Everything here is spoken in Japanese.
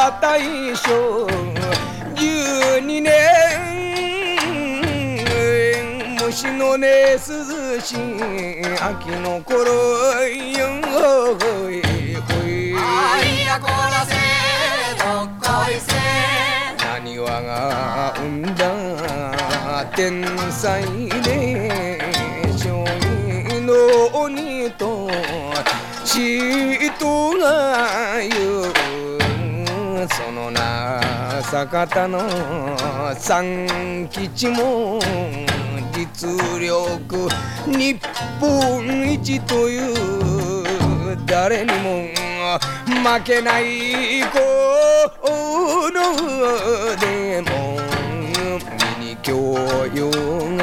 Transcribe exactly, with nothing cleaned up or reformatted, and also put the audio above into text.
は大正じゅうにねん虫の音涼しい秋の頃よほいほいあいやこらせどっこいせ何わが生んだ天才で将棋の鬼と人が言うそのな坂田の三吉も実力日本一という誰にも負けない子のでもミニ教養